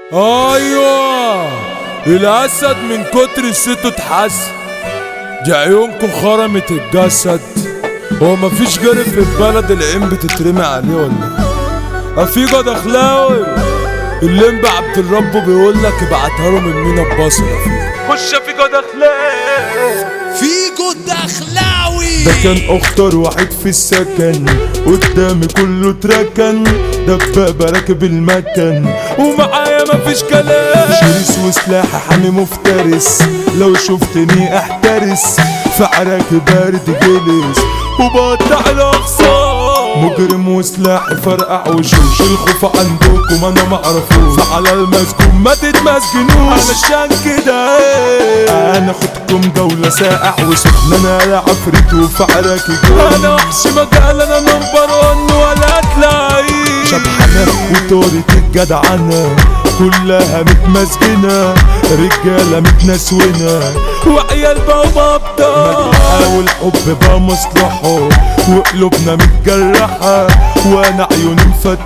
ايوه الاسد من كتر صيته اتحسن. دي عيونكم خرمت الجسد. هو مفيش جري في البلد العين بتترمي عليه ولا ايه؟ افيجا دخلاوي الليمب عبد الرب بيقولك ابعتها له من مينا ببصل. خش افيجا دخلاوي. فيجو دخلاوي ده كان اخطر واحد في السكن، قدامي كله اتركن، دبابة راكب المكن ومعايا مفيش كلام، شرس وسلاح حامي مفترس، لو شفتني احترس، في عراك بارد جلس وبقطع الاقصى، مجرم وسلاحي فرقع وشوش، الخوف عندكم انا معرفوش، فعلى المسجون ما تتمسجنوش، علشان كده انا خدكم جولة ساقع وسخن، انا يا عفريت وفي عراكي جول، انا وحش مجال، انا نمبر 1 ولا تلاقي شبحانة وطورة الجدعنة كلها متمسجنة، رجالة متنسونة وعيال بقوا مبطة، بحاول حب بقى مصلحة وقلوبنا متجرحة، وانا عيوني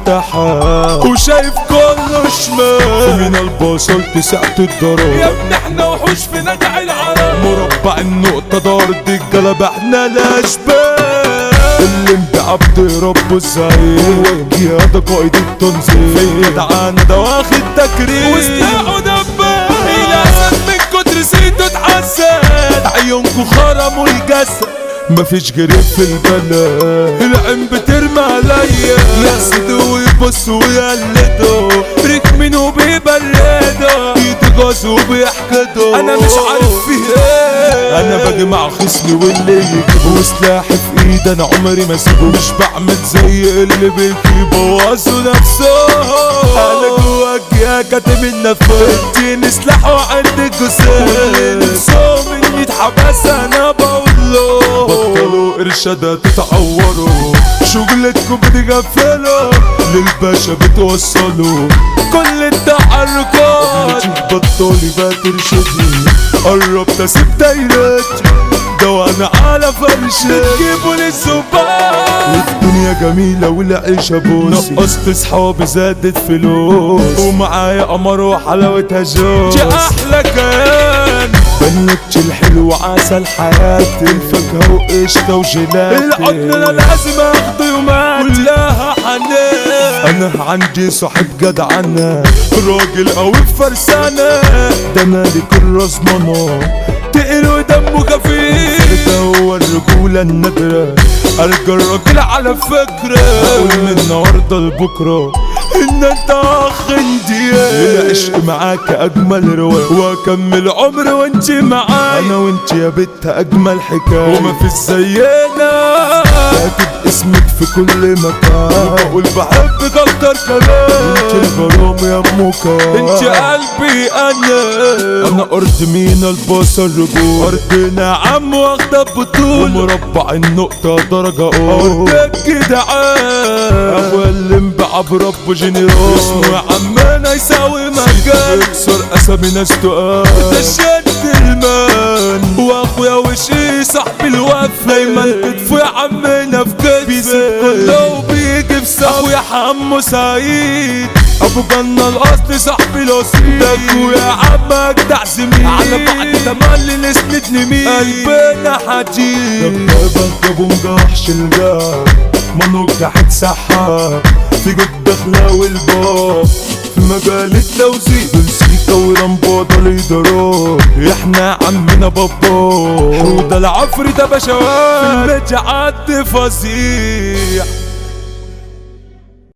مفتحة وشايف كله شمال، من البصل تسعة الضرب، يا ابني احنا وحوش في نجع العرب، مربع النقطة دار الجلب احنا الاشبال، اللي عبد ربه الزعيم والقيادة قائد التنظيم، في جدعانة ده واخد تكريم وسلاحه دباب، الاسد من كتر صيته اتحسن، عيونكو خرموا الجسد مفيش جريب في البلد، العين بترمى عليا يحسدوا ويبصوا ويقلدوا، ركمين وبيبردوا يتجازوا وبيحكدوا، انا مش عارف فيه ايه، انا باجي مع خصمي واللي يجيبه وسلاحي في ايدي، انا عمري ما اسيبه، مش بعمل زي اللي بيبوظوا نفسهم، انا جواك يا كاتب النفس، اديني سلاح وعندك جثث، واللي نفسهم اني اتحبس انا بقوله بطلوا ارشادات تتعوروا، شغلتكم بتغفلوا للباشا بتوصلوا، كل التحركات بطلي بقى ترشدني، قربت اسيب دايرتي ده وانا على فرشي، بتجيبوا للزبال، الدنيا جميلة والعيشة بوسي، نقصت صحابي زادت فلوس، ومعايا قمر وحلاوتها جوز، دي احلى كيان بنكتش الحلو عسل حياتي، الفاكهة وقشطة وجيلاتي، العضن انا لازم اخده يوماتي كلها حنان، انا عندي صاحب جدعنة راجل قوي بفرسانة، ده انا ليك الرزمنة تقيل ودمه خفيف، ده هو الرجولة النادرة، ألقى الراجل على فكرة، أقول من النهاردة لبكرة إن أنت أخ انديان، العشق معاك أجمل رواية، وأكمل عمري وأنت معايا، أنا وأنت يا بت أجمل حكاية، ومفيش زينا، كاتب اسمك في كل مكان، بقول بحبك أكتر كمان، أنت الغرام يا موكا، أنت قلبي أنا أرض مينا البصل رجول، أرضنا عم واخدة بطول، ومربع النقطة درجة أول، أرضك جدعان، أخويا اللي مبقى بربه جنرال، اسمه يا عمنا يساوي مجال، يكسر أسامي ناس تقال، ده شد المان، وأخويا وشي صاحبي الوفا، دايما كتفه يا عمنا في كتفي، بيسيب كله وبيجي في سوا، أخويا حمو سعيد ابو جنة الاصل صاحبي الاصيل، ده اخويا عم اجدع زميل، على بعد تملي نسندني مين، قلبنا حديد، دبابة ابو مجحش الجاه، ما نجحت سحاب، في جد دخلاوي الباب، في مجال التوزيع بالسيكا ورمبوطة الإدارات، احنا عمنا بابا، حوده العفري ده بشوات، في المجاعات فظيع.